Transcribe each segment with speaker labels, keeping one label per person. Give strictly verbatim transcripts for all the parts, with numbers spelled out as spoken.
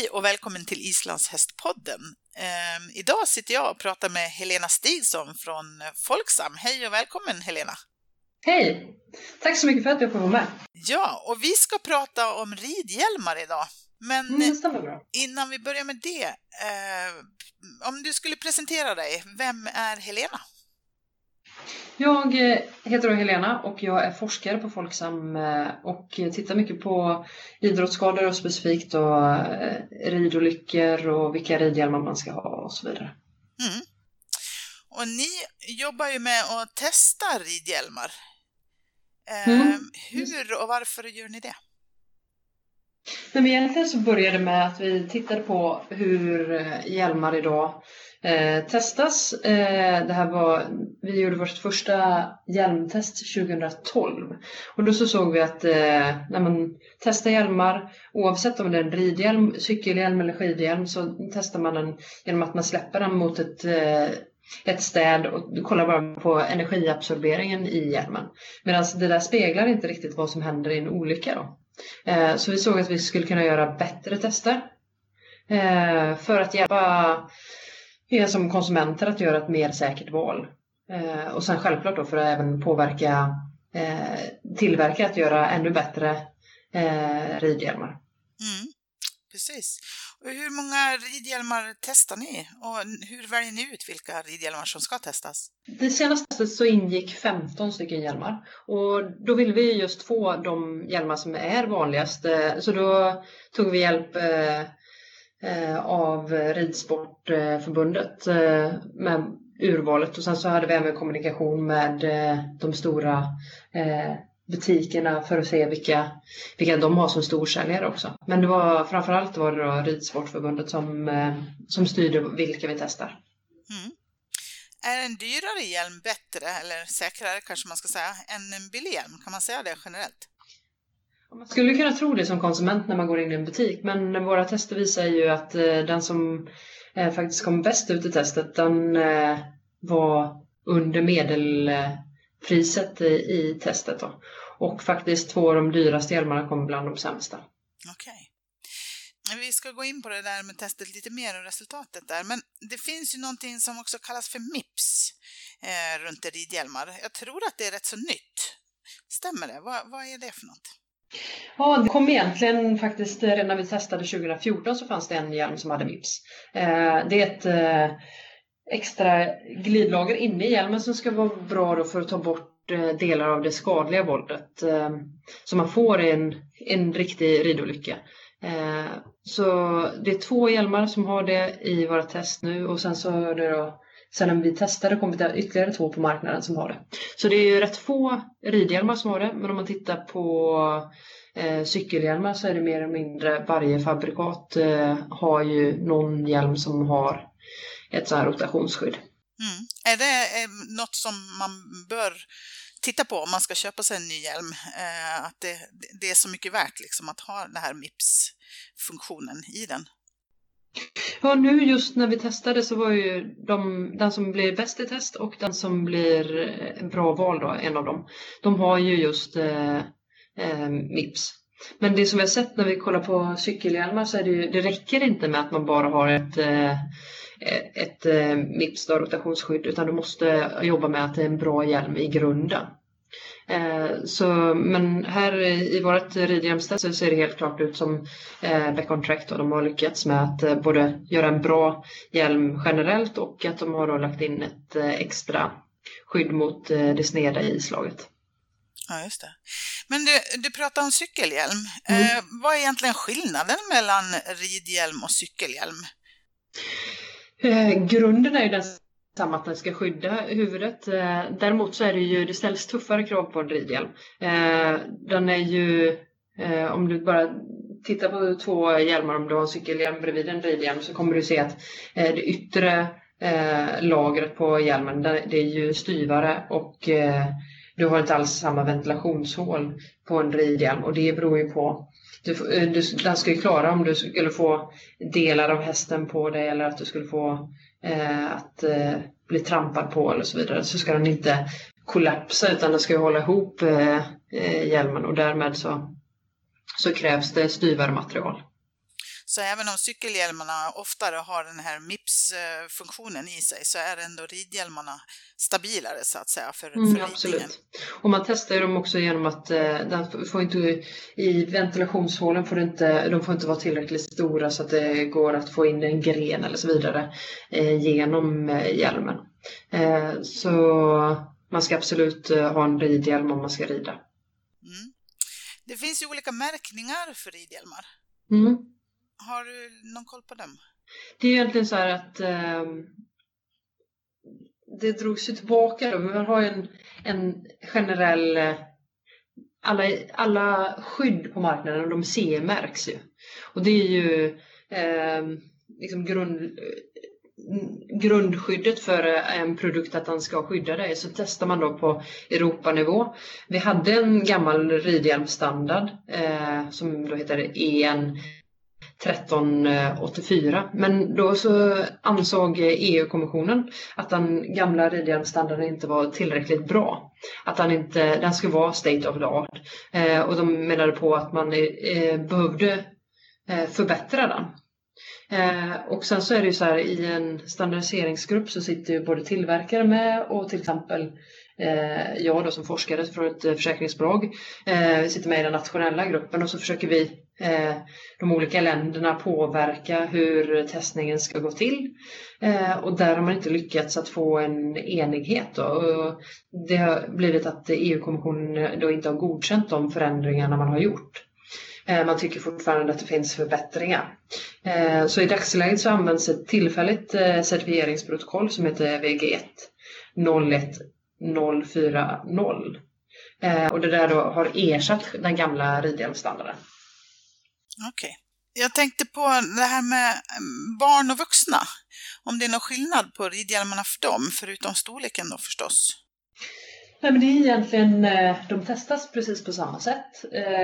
Speaker 1: och välkommen till Islands hästpodden. Ehm, idag sitter jag och pratar med Helena Stigson från Folksam. Hej och välkommen Helena.
Speaker 2: Hej, tack så mycket för att jag får vara med.
Speaker 1: Ja, och vi ska prata om ridhjälmar idag. Men
Speaker 2: mm, det stämmer bra.
Speaker 1: Innan vi börjar med det, eh, om du skulle presentera dig, vem är Helena?
Speaker 2: Jag heter Helena och jag är forskare på Folksam och tittar mycket på idrottsskador och specifikt då ridolyckor och vilka ridhjälmar man ska ha och så vidare.
Speaker 1: Mm. Och ni jobbar ju med att testa ridhjälmar. Eh,
Speaker 2: mm.
Speaker 1: Hur och varför gör ni det?
Speaker 2: Men egentligen så började det med att vi tittade på hur hjälmar idag eh, testas. Eh, det här var, vi gjorde vårt första hjälmtest tjugohundratolv. Och då så såg vi att eh, när man testar hjälmar, oavsett om det är en ridhjälm, cykelhjälm eller skidhjälm, så testar man den genom att man släpper den mot ett eh, ett städ och kollar bara på energiabsorberingen i hjälmen. Medan det där speglar inte riktigt vad som händer i en olycka då. Så vi såg att vi skulle kunna göra bättre tester för att hjälpa er som konsumenter att göra ett mer säkert val. Och sen självklart då för att även påverka tillverka att göra ännu bättre ridhjälmar.
Speaker 1: Mm, precis. Och hur många ridhjälmar testar ni? Och hur väljer ni ut vilka ridhjälmar som ska testas?
Speaker 2: Det senaste så ingick femton stycken hjälmar. Och då vill vi just få de hjälmar som är vanligast. Så då tog vi hjälp av Ridsportförbundet med urvalet. Och sen så hade vi även kommunikation med de stora butikerna för att se vilka, vilka de har som storsäljare också. Men det var framförallt var det då Ridsportförbundet som, som styrde vilka vi testar.
Speaker 1: Mm. Är en dyrare hjälm bättre eller säkrare kanske man ska säga än en billig hjälm? Kan man säga det generellt?
Speaker 2: Man skulle kunna tro det som konsument när man går in i en butik. Men våra tester visar ju att den som faktiskt kom bäst ut i testet, den var under medelpriset i testet då. Och faktiskt två av de dyraste hjälmarna kom bland de sämsta.
Speaker 1: Okej. Vi ska gå in på det där med testet lite mer och resultatet där. Men det finns ju någonting som också kallas för M I P S eh, runt ridhjälmar. Jag tror att det är rätt så nytt. Stämmer det? Vad, vad är det för något?
Speaker 2: Ja, det kom egentligen faktiskt redan när vi testade tjugohundrafjorton så fanns det en hjälm som hade M I P S. Eh, det är ett eh, extra glidlager inne i hjälmen som ska vara bra då för att ta bort delar av det skadliga våldet eh, som man får i en, en riktig ridolycka. Eh, så det är två hjälmar som har det i våra test nu och sen så är det då, sen när vi testade kommer det ytterligare två på marknaden som har det. Så det är ju rätt få ridhjälmar som har det, men om man tittar på eh, cykelhjälmar så är det mer eller mindre varje fabrikat eh, har ju någon hjälm som har ett så här rotationsskydd.
Speaker 1: Mm. Är det något som man bör titta på om man ska köpa sig en ny hjälm? Eh, att det, det är så mycket värt liksom, att ha den här M I P S-funktionen i den?
Speaker 2: Ja, nu just när vi testade så var ju de, den som blir bäst i test och den som blir en bra val då, en av dem. De har ju just eh, eh, M I P S. Men det som vi har sett när vi kollar på cykelhjälmar så är det ju, det räcker inte med att man bara har ett eh, ett eh, M I P S, då, rotationsskydd, utan du måste jobba med att det är en bra hjälm i grunden. Eh, så, men här i vårt ridhjälmstest så ser det helt klart ut som eh, Back on Track, och de har lyckats med att eh, både göra en bra hjälm generellt och att de har då lagt in ett eh, extra skydd mot eh, det sneda i islaget.
Speaker 1: Ja, just det. Men du, du pratar om cykelhjälm.
Speaker 2: Mm.
Speaker 1: Eh, vad är egentligen skillnaden mellan ridhjälm och cykelhjälm?
Speaker 2: Eh, grunden är ju den samma, att den ska skydda huvudet. Eh, däremot så är det ju, det ställs tuffare krav på en ridhjälm. Eh, den är ju, eh, om du bara tittar på två hjälmar, om du har en cykelhjälm bredvid en ridhjälm så kommer du se att eh, det yttre eh, lagret på hjälmen, det är ju styvare och eh, du har inte alls samma ventilationshål på en ridhjälm, och det beror ju på Du, du, den ska ju klara om du skulle få delar av hästen på dig eller att du skulle få eh, att eh, bli trampad på eller så vidare, så ska den inte kollapsa utan den ska ju hålla ihop eh, hjälmen, och därmed så, så krävs det styvare material.
Speaker 1: Så även om cykelhjälmarna oftare har den här M I P S-funktionen i sig så är ändå ridhjälmarna stabilare så att säga för,
Speaker 2: Mm,
Speaker 1: för
Speaker 2: absolut. Och man testar ju dem också genom att eh, den får inte, i ventilationshålen får det inte, de får inte vara tillräckligt stora så att det går att få in en gren eller så vidare eh, genom eh, hjälmen. Eh, så man ska absolut eh, ha en ridhjälm om man ska rida.
Speaker 1: Mm. Det finns ju olika märkningar för ridhjälmar.
Speaker 2: Mm.
Speaker 1: Har du någon koll på dem?
Speaker 2: Det är egentligen så här att eh, det drogs ju tillbaka då. Man har ju en, en generell eh, alla, alla skydd på marknaden, de C E-märks ju. Och det är ju eh, liksom grund, grundskyddet för en produkt att den ska skydda dig. Så testar man då på Europanivå. Vi hade en gammal ridhjälmstandard eh, som då heter E N tretton åttiofyra. Men då så ansåg E U-kommissionen att den gamla ridhjälmstandarden inte var tillräckligt bra. Att den, inte, den skulle vara state of the art. Eh, och de menade på att man eh, behövde eh, förbättra den. Eh, och sen så är det ju så här, i en standardiseringsgrupp så sitter ju både tillverkare med och till exempel eh, jag då som forskare från ett försäkringsbolag eh, sitter med i den nationella gruppen och så försöker vi eh, de olika länderna påverka hur testningen ska gå till. Eh, och där har man inte lyckats att få en enighet då. Och det har blivit att E U-kommissionen då inte har godkänt de förändringarna man har gjort. Man tycker fortfarande att det finns förbättringar. Så i dagsläget så används ett tillfälligt certifieringsprotokoll som heter V G ett noll ett noll fyra noll. Och det där då har ersatt den gamla ridhjälmstandarden.
Speaker 1: Okej. Jag tänkte på det här med barn och vuxna. Om det är någon skillnad på ridhjälmarna för dem, förutom storleken då förstås.
Speaker 2: Nej, men det är egentligen, de testas precis på samma sätt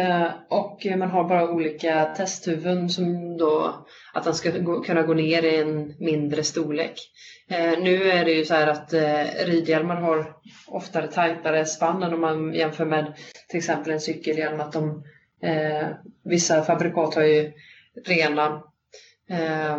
Speaker 2: och man har bara olika testhuvuden som då att den ska gå, kunna gå ner i en mindre storlek. Nu är det ju så här att ridhjälmar har oftare tajtare spann än om man jämför med till exempel en cykelhjälm. Att de, eh, vissa fabrikat har ju rena eh,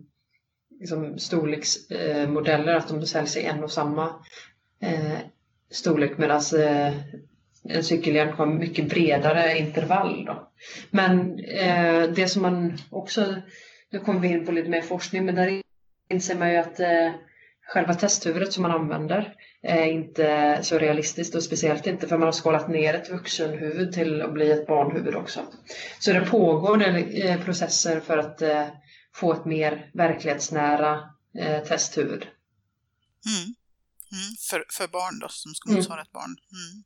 Speaker 2: liksom storleksmodeller, att de säljs i en och samma eh, storlek, medan eh, en cykelhjälm har mycket bredare intervall då. Men eh, det som man också, nu kommer vi in på lite mer forskning, men där inser man ju att eh, själva testhuvudet som man använder är inte så realistiskt, och speciellt inte för man har skalat ner ett vuxenhuvud till att bli ett barnhuvud också. Så det pågår eh, processer för att eh, få ett mer verklighetsnära eh, testhuvud.
Speaker 1: Mm. Mm, för, för barn då, som ska motsvara ett barn. Mm.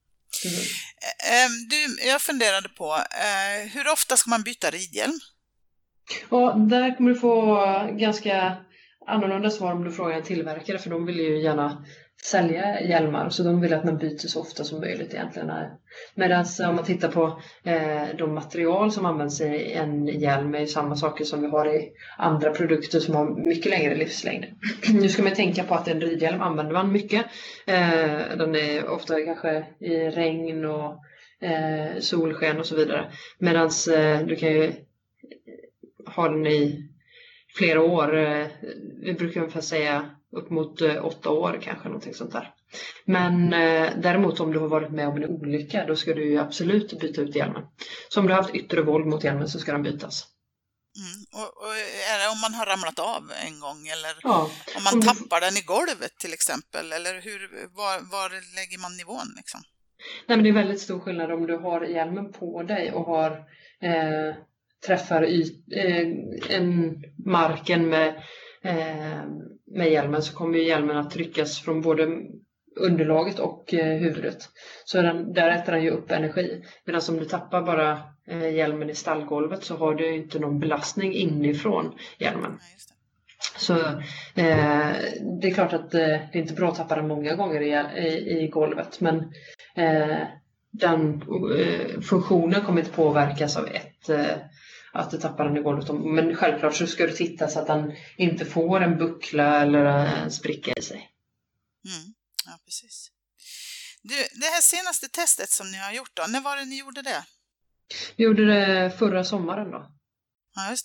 Speaker 1: Mm. Du, jag funderade på, hur ofta ska man byta ridhjälm?
Speaker 2: Ja, där kommer du få ganska annorlunda svar om du frågar en tillverkare, för de vill ju gärna sälja hjälmar, så de vill att man byter så ofta som möjligt egentligen. Medan om man tittar på eh, de material som används i en hjälm är samma saker som vi har i andra produkter som har mycket längre livslängd. Nu ska man tänka på att en ridhjälm använder man mycket. Eh, den är ofta kanske i regn och eh, solsken och så vidare. Medan eh, du kan ju ha den i flera år. Eh, vi brukar ungefär säga upp mot eh, åtta år kanske, någonting sånt där. Men eh, däremot om du har varit med om en olycka, då ska du ju absolut byta ut hjälmen. Så om du har haft yttre våld mot hjälmen så ska den bytas.
Speaker 1: Mm. Och, och är det om man har ramlat av en gång, eller
Speaker 2: ja,
Speaker 1: om man
Speaker 2: om
Speaker 1: tappar du... den i golvet till exempel, eller hur, var, var lägger man nivån liksom?
Speaker 2: Nej, men det är väldigt stor skillnad om du har hjälmen på dig och har eh, träffar yt, eh, en marken med, eh, med hjälmen, så kommer ju hjälmen att tryckas från både underlaget och eh, huvudet. Så den, där äter den ju upp energi. Medan om du tappar bara eh, hjälmen i stallgolvet så har du inte någon belastning inifrån hjälmen.
Speaker 1: Ja, just det.
Speaker 2: Så eh, det är klart att eh, det är inte bra att tappa den många gånger i, i, i golvet. Men eh, den eh, funktionen kommer inte påverkas av ett... Eh, att du tappar den i golvet. Men självklart så ska du titta så att den inte får en buckla eller en spricka i sig.
Speaker 1: Mm. Ja, precis. Du, det här senaste testet som ni har gjort då, när var det ni gjorde det?
Speaker 2: Vi gjorde det förra sommaren då.
Speaker 1: Ja, just det.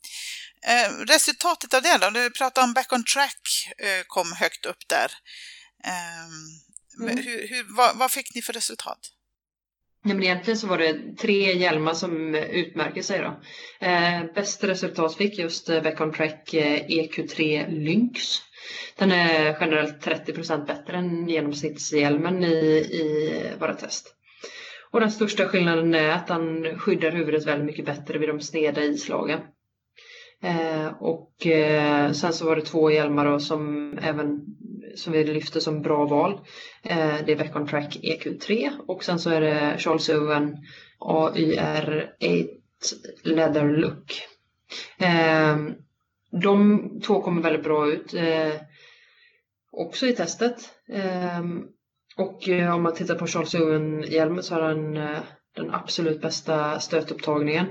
Speaker 1: Eh, resultatet av det då? Du pratade om back on track eh, kom högt upp där. Eh, mm. hur, hur, vad, vad fick ni för resultat?
Speaker 2: Ja, men egentligen så var det tre hjälmar som utmärker sig då. Eh, bäst resultat fick just eh, back on track eh, E Q tre Lynx. Den är generellt trettio procent bättre än genomsnittshjälmen i, i våra test. Och den största skillnaden är att den skyddar huvudet väldigt mycket bättre vid de sneda islagen. Eh, och eh, sen så var det två hjälmar då, som även som vi lyfter som bra val. Eh, det är back on track E Q tre och sen så är det Charles Owen A Y R åtta Leather Look. Eh, de två kommer väldigt bra ut eh, också i testet. Eh, och eh, om man tittar på Charles Owen-hjälmen så har den eh, den absolut bästa stötupptagningen.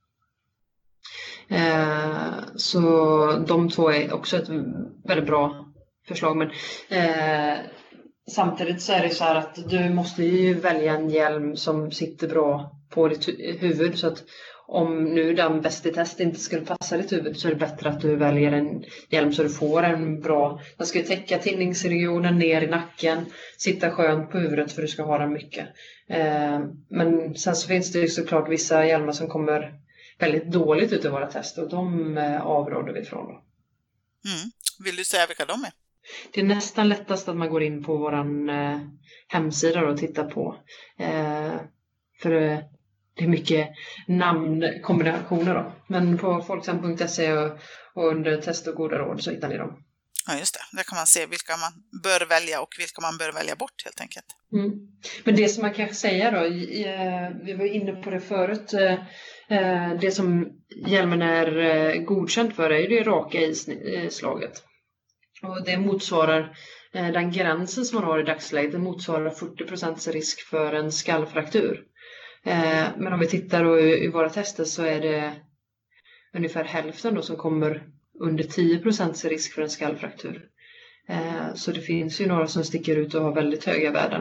Speaker 2: Eh, så de två är också ett väldigt bra förslag. Men eh, samtidigt så är det så här att du måste ju välja en hjälm som sitter bra på ditt huvud. Så att om nu den bästa i test inte skulle passa ditt huvud så är det bättre att du väljer en hjälm så du får en bra. Den ska ju täcka tinningsregionen ner i nacken, sitta skönt på huvudet för du ska ha den mycket. Eh, men sen så finns det ju såklart vissa hjälmar som kommer väldigt dåligt ut i våra test och de eh, avråder vi ifrån då.
Speaker 1: Mm. Vill du säga vilka de är?
Speaker 2: Det är nästan lättast att man går in på våran eh, hemsida och tittar på. Eh, för eh, det är mycket namnkombinationer då. Men på folksam punkt se och, och under test och goda råd så hittar ni dem.
Speaker 1: Ja just det, där kan man se vilka man bör välja och vilka man bör välja bort helt enkelt.
Speaker 2: Mm. Men det som man kanske säger då, i, eh, vi var inne på det förut, eh, det som hjälmen är eh, godkänd för är ju det raka islaget. Och det motsvarar eh, den gränsen som man har i dagsläget, det motsvarar fyrtio procent risk för en skallfraktur. Eh, men om vi tittar då i, i våra tester så är det ungefär hälften då som kommer under tio procent risk för en skallfraktur. Eh, så det finns ju några som sticker ut och har väldigt höga värden.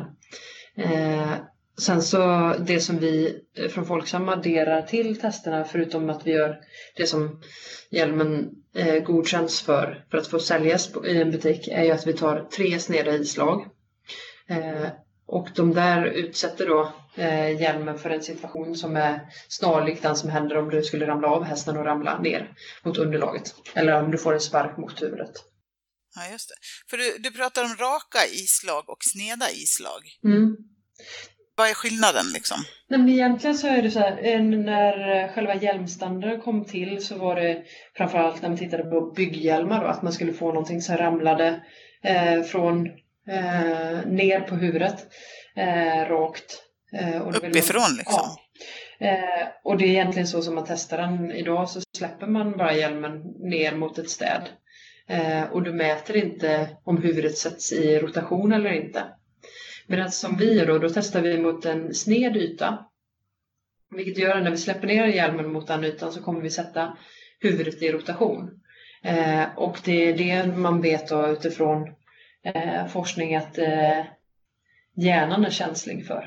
Speaker 2: Eh, sen så det som vi från Folksam adderar till testerna, förutom att vi gör det som hjälmen eh, godkänns för för att få säljas på, i en butik, är ju att vi tar tre sneda islag. Eh, och de där utsätter då eh, hjälmen för en situation som är snarlik den som händer om du skulle ramla av hästen och ramla ner mot underlaget. Eller om du får en spark mot huvudet.
Speaker 1: Ja, just det. För du, du pratar om raka islag och sneda islag.
Speaker 2: Mm.
Speaker 1: Vad är skillnaden liksom?
Speaker 2: Nej, men egentligen så är det så här, när själva hjälmstandarden kom till så var det framförallt när man tittade på bygghjälmar då, att man skulle få någonting som ramlade eh, från eh, ner på huvudet eh, rakt. Eh, och
Speaker 1: uppifrån man, liksom?
Speaker 2: Ja. Eh, och det är egentligen så som man testar den idag, så släpper man bara hjälmen ner mot ett städ. Eh, och du mäter inte om huvudet sätts i rotation eller inte. Men som vi gör då, då testar vi mot en sned yta. Vilket gör att när vi släpper ner hjälmen mot den ytan så kommer vi sätta huvudet i rotation. Eh, och det är det man vet då utifrån eh, forskning att eh, hjärnan är känslig för.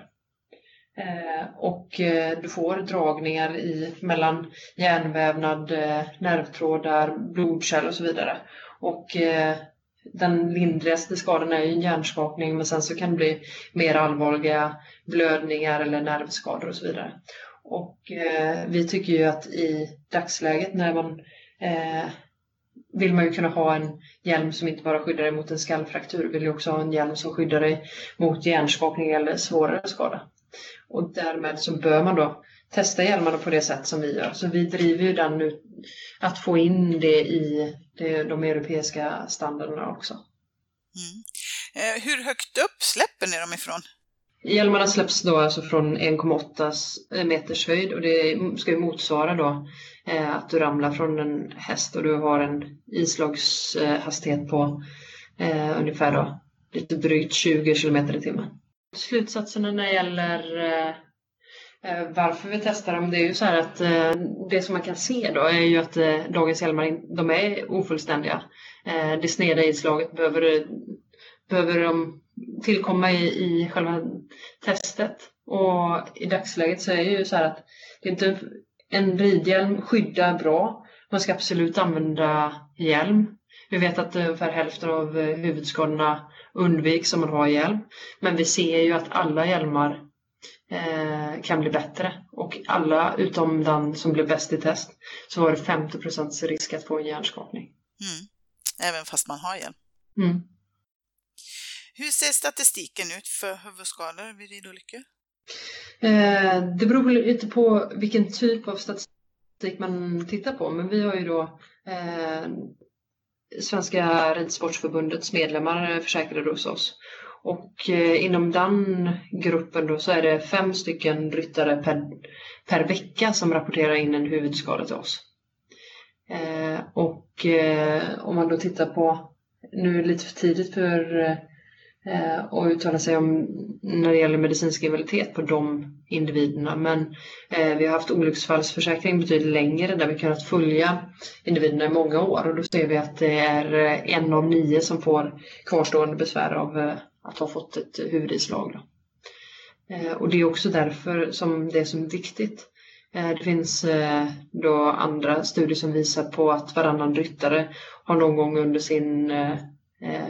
Speaker 2: Eh, och eh, du får dragningar i, mellan hjärnvävnad, eh, nervtrådar, blodkärl och så vidare. Och eh, den lindrigaste skadan är ju en hjärnskakning, men sen så kan det bli mer allvarliga blödningar eller nervskador och så vidare. Och eh, vi tycker ju att i dagsläget när man eh, vill man ju kunna ha en hjälm som inte bara skyddar dig mot en skallfraktur, vill ju också ha en hjälm som skyddar dig mot hjärnskakning eller svårare skada. Och därmed så bör man då testa hjälmarna på det sätt som vi gör. Så vi driver ju den nu att få in det i det, de europeiska standarderna också.
Speaker 1: Mm. Eh, hur högt upp släpper ni dem ifrån?
Speaker 2: Hjälmarna släpps då alltså från en komma åtta meters höjd, och det ska ju motsvara då eh, att du ramlar från en häst och du har en islagshastighet på eh, ungefär då lite drygt tjugo kilometer i timmen. Slutsatserna när det gäller eh, varför vi testar dem, det är ju så här att eh, det som man kan se då är ju att eh, dagens hjälmar, de är ofullständiga. Eh, det sneda inslaget behöver, behöver de tillkomma i, i själva testet. Och i dagsläget så är det ju så här att det är inte, en ridhjälm skyddar bra Man ska absolut använda hjälm. Vi vet att ungefär hälften av huvudskadorna undviks om man har hjälm. Men vi ser ju att alla hjälmar eh, kan bli bättre. Och alla utom den som blev bäst i test så var det femtio procent risk att få en hjärnskakning.
Speaker 1: Mm. Även fast man har hjälm.
Speaker 2: Mm.
Speaker 1: Hur ser statistiken ut för huvudskador vid ridolyckor?
Speaker 2: Eh, det beror lite på vilken typ av statistik man tittar på. Men vi har ju då eh, Svenska Ridsportförbundets medlemmar försäkrade hos oss. Och eh, inom den gruppen då så är det fem stycken ryttare per, per vecka som rapporterar in en huvudskada till oss. Eh, och eh, om man då tittar på, nu är det lite för tidigt för eh, att uttala sig om när det gäller medicinsk invaliditet på de individerna. Men eh, vi har haft olycksfallsförsäkring betydligt längre där vi kunnat följa individerna i många år. Och då ser vi att det är en av nio som får kvarstående besvär av eh, att ha fått ett huvudinslag. Då. Eh, och det är också därför som det är så viktigt. Eh, det finns eh, då andra studier som visar på att varannan ryttare har någon gång under sin eh, eh,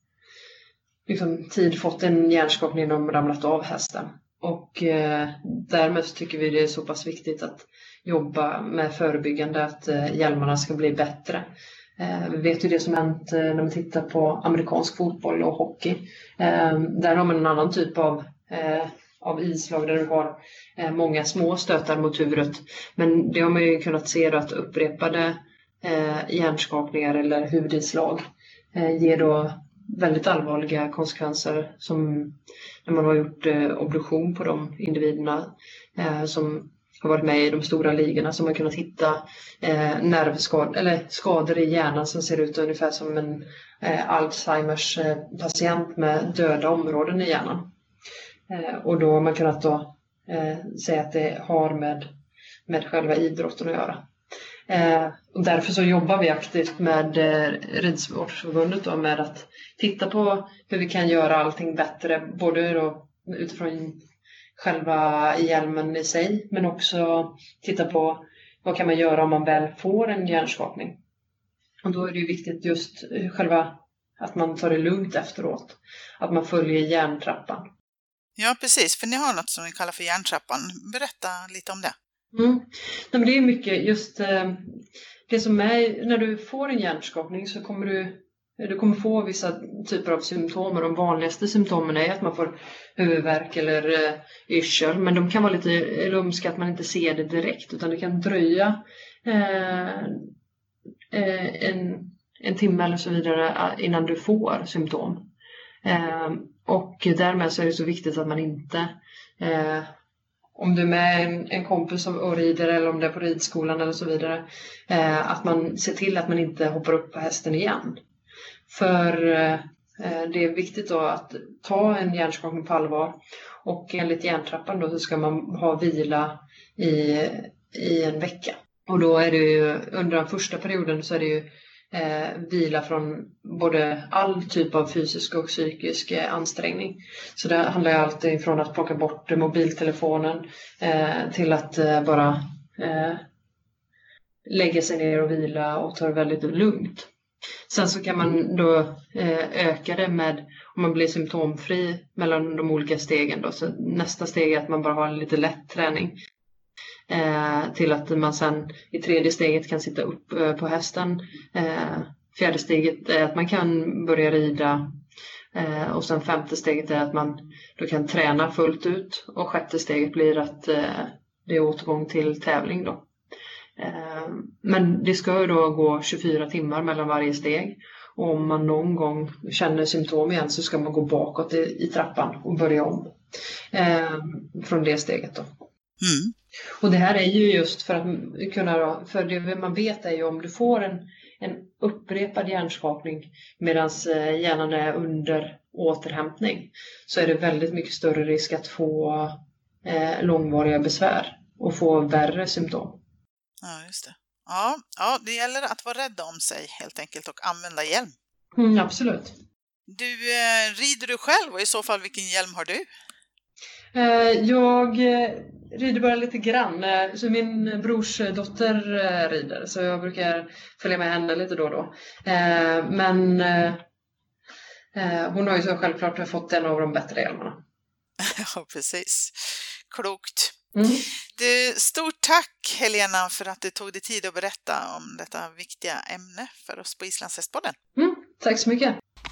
Speaker 2: liksom, tid fått en hjärnskakning när de ramlat av hästen. Och eh, därmed så tycker vi det är så pass viktigt att jobba med förebyggande att eh, hjälmarna ska bli bättre. Eh, vi vet ju det som hänt eh, när man tittar på amerikansk fotboll och hockey. Eh, där har man en annan typ av, eh, av islag där du har eh, många små stötar mot huvudet. Men det har man ju kunnat se då att upprepade eh, hjärnskakningar eller huvudinslag eh, ger då väldigt allvarliga konsekvenser som när man har gjort eh, obduktion på de individerna eh, som har varit med i de stora ligorna, som har kunnat hitta eh, nervskador eller skador i hjärnan som ser ut ungefär som en eh, Alzheimers eh, patient med döda områden i hjärnan. Eh, och då har man kunnat då, eh, säga att det har med, med själva idrotten att göra. Eh, och därför så jobbar vi aktivt med eh, Ridsportförbundet då, med att titta på hur vi kan göra allting bättre, både då utifrån själva hjälmen i sig, men också titta på vad kan man göra om man väl får en hjärnskakning. Och då är det ju viktigt just själva att man tar det lugnt efteråt, att man följer hjärntrappan.
Speaker 1: Ja, precis, för ni har något som ni kallar för hjärntrappan. Berätta lite om det.
Speaker 2: Mm. Nej, men det är mycket just eh, det som är, när du får en hjärnskakning så kommer du Du kommer få vissa typer av symptom. De vanligaste symptomen är att man får huvudvärk eller eh, yrsel. Men de kan vara lite lumska att man inte ser det direkt. Utan det kan dröja eh, eh, en, en timme eller så vidare innan du får symptom. Eh, och därmed så är det så viktigt att man inte... Eh, om du är med en, en kompis som och rider eller om det är på ridskolan eller så vidare. Eh, att man ser till att man inte hoppar upp på hästen igen. För eh, det är viktigt då att ta en hjärnskakning på allvar. Och enligt hjärntrappan då så ska man ha vila i, i en vecka. Och då är det ju under den första perioden så är det ju eh, vila från både all typ av fysisk och psykisk eh, ansträngning. Så det handlar ju alltid från att plocka bort mobiltelefonen eh, till att eh, bara eh, lägga sig ner och vila och ta det väldigt lugnt. Sen så kan man då eh, öka det med, om man blir symptomfri mellan de olika stegen då. Så nästa steg är att man bara har en lite lätt träning. Eh, till att man sen i tredje steget kan sitta upp eh, på hästen. Eh, fjärde steget är att man kan börja rida. Eh, och sen femte steget är att man då kan träna fullt ut. Och sjätte steget blir att eh, det är återgång till tävling då. Men det ska ju då gå tjugofyra timmar mellan varje steg. Och om man någon gång känner symptom igen så ska man gå bakåt i, i trappan och börja om eh, från det steget då.
Speaker 1: Mm.
Speaker 2: Och det här är ju just för att kunna, för det man vet är ju om du får en, en upprepad hjärnskakning medan hjärnan är under återhämtning så är det väldigt mycket större risk att få eh, långvariga besvär och få värre symptom.
Speaker 1: Ja, just det. Ja, ja, det gäller att vara rädda om sig helt enkelt och använda hjälm.
Speaker 2: Mm, absolut.
Speaker 1: Du, eh, rider du själv och i så fall vilken hjälm har du?
Speaker 2: Eh, jag eh, rider bara lite grann. Eh, så min brors dotter eh, rider, så jag brukar följa med henne lite då och då. Eh, men eh, eh, hon har ju så självklart fått en av de bättre hjälmarna.
Speaker 1: Ja, precis. Klokt.
Speaker 2: Mm.
Speaker 1: Du, stort tack Helena för att du tog dig tid att berätta om detta viktiga ämne för oss på Islandshästpodden.
Speaker 2: Mm, tack så mycket.